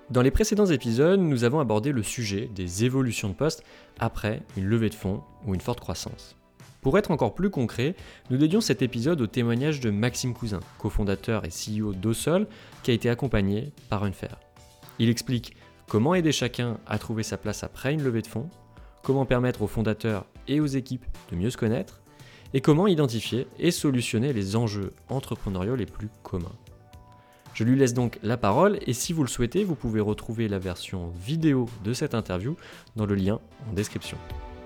Dans les précédents épisodes, nous avons abordé le sujet des évolutions de poste après une levée de fonds ou une forte croissance. Pour être encore plus concret, nous dédions cet épisode au témoignage de Maxime Cousin, cofondateur et CEO d'Osol, qui a été accompagné par Unfair. Il explique comment aider chacun à trouver sa place après une levée de fonds, comment permettre aux fondateurs et aux équipes de mieux se connaître, et comment identifier et solutionner les enjeux entrepreneuriaux les plus communs. Je lui laisse donc la parole et si vous le souhaitez, vous pouvez retrouver la version vidéo de cette interview dans le lien en description.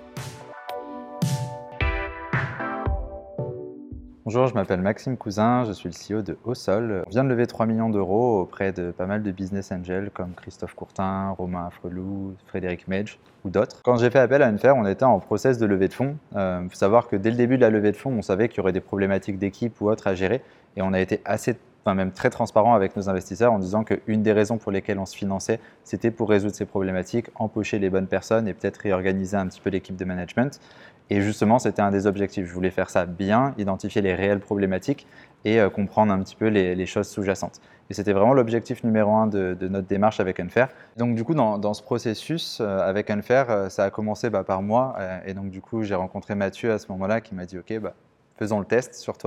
Bonjour, je m'appelle Maxime Cousin, je suis le CEO de Osol. On vient de lever 3 millions d'euros auprès de pas mal de business angels comme Christophe Courtin, Romain Afrelou, Frédéric Medj ou d'autres. Quand j'ai fait appel à Unfair, on était en process de levée de fonds. Il faut savoir que dès le début de la levée de fonds, on savait qu'il y aurait des problématiques d'équipe ou autres à gérer et on a été même très transparent avec nos investisseurs en disant qu'une des raisons pour lesquelles on se finançait, c'était pour résoudre ces problématiques, empocher les bonnes personnes et peut-être réorganiser un petit peu l'équipe de management. Et justement, c'était un des objectifs. Je voulais faire ça bien, identifier les réelles problématiques et comprendre un petit peu les choses sous-jacentes. Et c'était vraiment l'objectif numéro 1 de notre démarche avec Unfair. Donc du coup, dans ce processus avec Unfair, ça a commencé par moi. Et donc du coup, j'ai rencontré Mathieu à ce moment-là qui m'a dit « Ok, faisons le test sur toi ».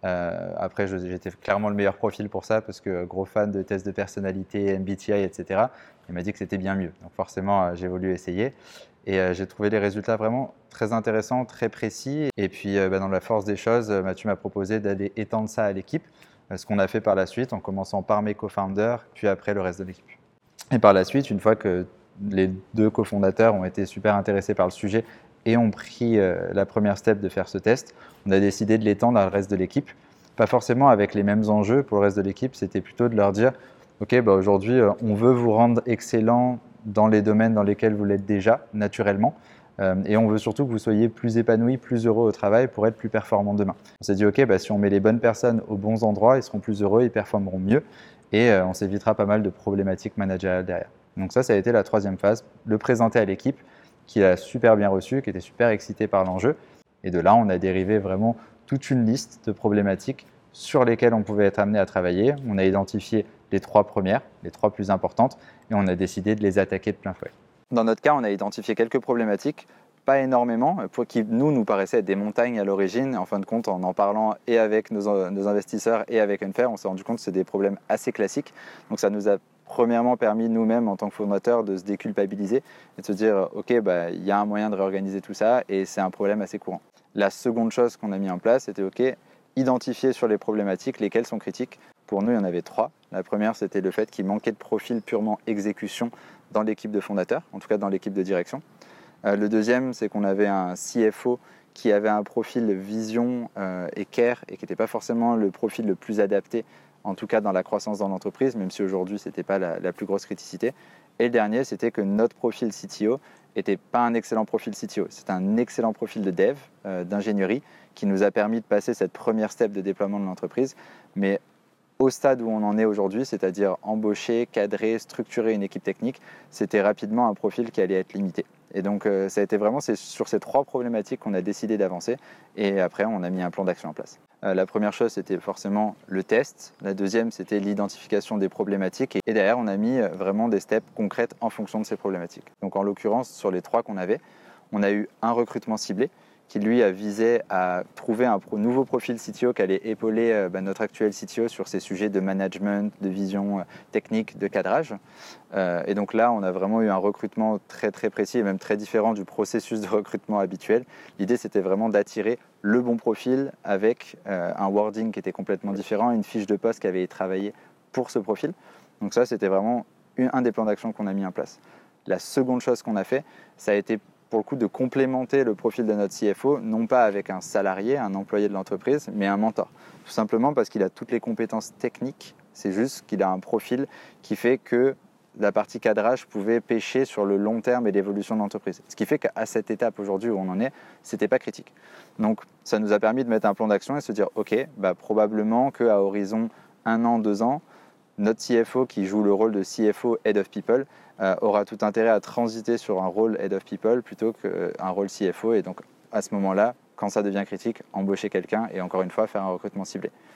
Après, j'étais clairement le meilleur profil pour ça parce que gros fan de tests de personnalité, MBTI, etc. Il m'a dit que c'était bien mieux. Donc forcément, j'ai voulu essayer. Et j'ai trouvé les résultats vraiment très intéressants, très précis. Et puis, dans la force des choses, Mathieu m'a proposé d'aller étendre ça à l'équipe, ce qu'on a fait par la suite, en commençant par mes co-founders, puis après le reste de l'équipe. Et par la suite, une fois que les 2 cofondateurs ont été super intéressés par le sujet et ont pris la première step de faire ce test, on a décidé de l'étendre à le reste de l'équipe. Pas forcément avec les mêmes enjeux pour le reste de l'équipe, c'était plutôt de leur dire « Ok, aujourd'hui, on veut vous rendre excellent dans les domaines dans lesquels vous l'êtes déjà, naturellement. Et on veut surtout que vous soyez plus épanouis, plus heureux au travail pour être plus performants demain. » On s'est dit « Ok, si on met les bonnes personnes aux bons endroits, ils seront plus heureux, ils performeront mieux. Et on s'évitera pas mal de problématiques managériales derrière. » Donc ça a été la 3e phase, le présenter à l'équipe qui a super bien reçu, qui était super excité par l'enjeu. Et de là, on a dérivé vraiment toute une liste de problématiques sur lesquelles on pouvait être amené à travailler. On a identifié les 3 premières, les 3 plus importantes, et on a décidé de les attaquer de plein fouet. Dans notre cas, on a identifié quelques problématiques, pas énormément, qui nous paraissaient être des montagnes à l'origine. En fin de compte, en parlant et avec nos investisseurs et avec Unfair, on s'est rendu compte que c'est des problèmes assez classiques. Donc ça nous a premièrement permis nous-mêmes en tant que fondateurs de se déculpabiliser et de se dire « Ok, il y a un moyen de réorganiser tout ça et c'est un problème assez courant ». La seconde chose qu'on a mis en place, c'était « Ok, identifier sur les problématiques lesquelles sont critiques ». Pour nous, il y en avait 3. La première, c'était le fait qu'il manquait de profil purement exécution dans l'équipe de fondateurs, en tout cas dans l'équipe de direction. Le deuxième, c'est qu'on avait un CFO qui avait un profil vision et care et qui n'était pas forcément le profil le plus adapté, en tout cas dans la croissance dans l'entreprise, même si aujourd'hui, ce n'était pas la plus grosse criticité. Et le dernier, c'était que notre profil CTO n'était pas un excellent profil CTO. C'est un excellent profil de dev, d'ingénierie, qui nous a permis de passer cette première step de déploiement de l'entreprise. Mais au stade où on en est aujourd'hui, c'est-à-dire embaucher, cadrer, structurer une équipe technique, c'était rapidement un profil qui allait être limité. Et donc, ça a été vraiment sur ces 3 problématiques qu'on a décidé d'avancer. Et après, on a mis un plan d'action en place. La première chose, c'était forcément le test. La deuxième, c'était l'identification des problématiques. Et derrière, on a mis vraiment des steps concrètes en fonction de ces problématiques. Donc, en l'occurrence, sur les 3 qu'on avait, on a eu un recrutement ciblé qui lui a visé à trouver un nouveau profil CTO qui allait épauler notre actuel CTO sur ces sujets de management, de vision technique, de cadrage. Et donc là, on a vraiment eu un recrutement très très précis et même très différent du processus de recrutement habituel. L'idée, c'était vraiment d'attirer le bon profil avec un wording qui était complètement différent, une fiche de poste qui avait été travaillée pour ce profil. Donc ça, c'était vraiment un des plans d'action qu'on a mis en place. La seconde chose qu'on a fait, ça a été pour le coup de complémenter le profil de notre CFO, non pas avec un salarié, un employé de l'entreprise, mais un mentor. Tout simplement parce qu'il a toutes les compétences techniques, c'est juste qu'il a un profil qui fait que la partie cadrage pouvait pêcher sur le long terme et l'évolution de l'entreprise. Ce qui fait qu'à cette étape aujourd'hui où on en est, c'était pas critique. Donc ça nous a permis de mettre un plan d'action et se dire ok, probablement qu'à horizon 1 an, 2 ans, notre CFO qui joue le rôle de CFO Head of People aura tout intérêt à transiter sur un rôle Head of People plutôt qu'un rôle CFO. Et donc, à ce moment-là, quand ça devient critique, embaucher quelqu'un et encore une fois, faire un recrutement ciblé.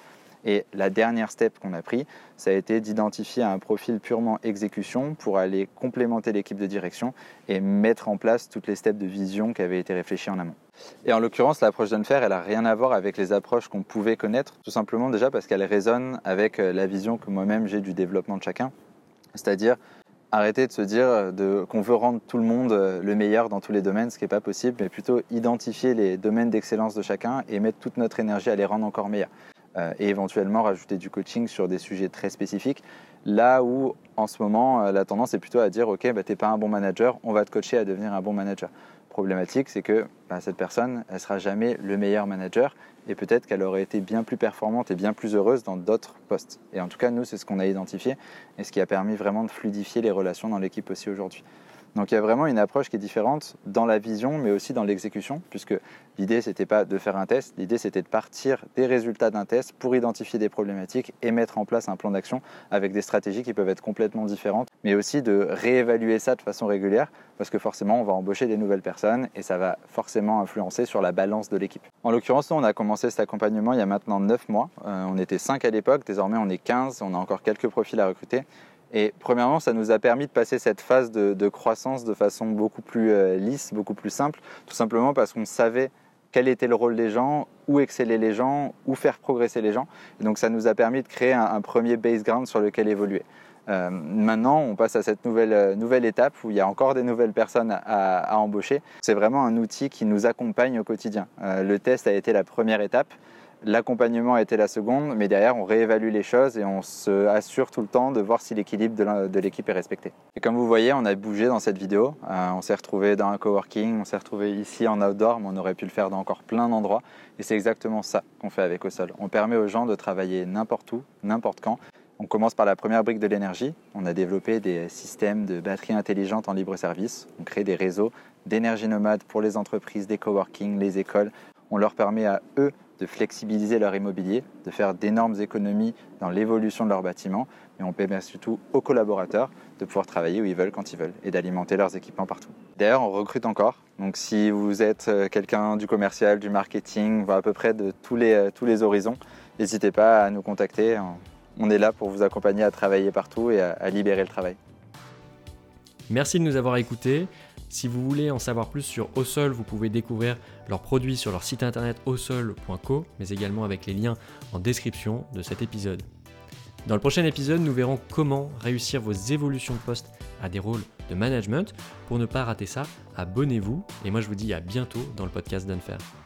Et la dernière step qu'on a pris, ça a été d'identifier un profil purement exécution pour aller complémenter l'équipe de direction et mettre en place toutes les steps de vision qui avaient été réfléchies en amont. Et en l'occurrence, l'approche d'Unfair, elle n'a rien à voir avec les approches qu'on pouvait connaître, tout simplement déjà parce qu'elle résonne avec la vision que moi-même j'ai du développement de chacun. C'est-à-dire arrêter de se dire qu'on veut rendre tout le monde le meilleur dans tous les domaines, ce qui n'est pas possible, mais plutôt identifier les domaines d'excellence de chacun et mettre toute notre énergie à les rendre encore meilleurs. Et éventuellement rajouter du coaching sur des sujets très spécifiques. Là où, en ce moment, la tendance est plutôt à dire « Ok, tu n'es pas un bon manager, on va te coacher à devenir un bon manager ». Problématique, c'est que cette personne, elle ne sera jamais le meilleur manager et peut-être qu'elle aurait été bien plus performante et bien plus heureuse dans d'autres postes. Et en tout cas, nous, c'est ce qu'on a identifié et ce qui a permis vraiment de fluidifier les relations dans l'équipe aussi aujourd'hui. Donc il y a vraiment une approche qui est différente dans la vision, mais aussi dans l'exécution, puisque l'idée, ce n'était pas de faire un test, l'idée, c'était de partir des résultats d'un test pour identifier des problématiques et mettre en place un plan d'action avec des stratégies qui peuvent être complètement différentes, mais aussi de réévaluer ça de façon régulière, parce que forcément, on va embaucher des nouvelles personnes et ça va forcément influencer sur la balance de l'équipe. En l'occurrence, nous, on a commencé cet accompagnement il y a maintenant 9 mois. On était 5 à l'époque, désormais on est 15, on a encore quelques profils à recruter. Et premièrement, ça nous a permis de passer cette phase de croissance de façon beaucoup plus lisse, beaucoup plus simple, tout simplement parce qu'on savait quel était le rôle des gens, où exceller les gens, où faire progresser les gens. Et donc ça nous a permis de créer un premier base ground sur lequel évoluer. Maintenant, on passe à cette nouvelle étape où il y a encore des nouvelles personnes à embaucher. C'est vraiment un outil qui nous accompagne au quotidien. Le test a été la première étape. L'accompagnement a été la seconde, mais derrière, on réévalue les choses et on se assure tout le temps de voir si l'équilibre de l'équipe est respecté. Et comme vous voyez, on a bougé dans cette vidéo. On s'est retrouvé dans un coworking, on s'est retrouvé ici en outdoor, mais on aurait pu le faire dans encore plein d'endroits. Et c'est exactement ça qu'on fait avec Osol. On permet aux gens de travailler n'importe où, n'importe quand. On commence par la première brique de l'énergie. On a développé des systèmes de batteries intelligentes en libre service. On crée des réseaux d'énergie nomade pour les entreprises, des coworking, les écoles. On leur permet à eux de flexibiliser leur immobilier, de faire d'énormes économies dans l'évolution de leur bâtiment, mais on permet surtout aux collaborateurs de pouvoir travailler où ils veulent, quand ils veulent, et d'alimenter leurs équipements partout. D'ailleurs, on recrute encore, donc si vous êtes quelqu'un du commercial, du marketing, à peu près de tous les horizons, n'hésitez pas à nous contacter, on est là pour vous accompagner à travailler partout et à libérer le travail. Merci de nous avoir écoutés. Si vous voulez en savoir plus sur Osol, vous pouvez découvrir leurs produits sur leur site internet osol.co, mais également avec les liens en description de cet épisode. Dans le prochain épisode, nous verrons comment réussir vos évolutions de poste à des rôles de management. Pour ne pas rater ça, abonnez-vous et moi je vous dis à bientôt dans le podcast d'Unfair.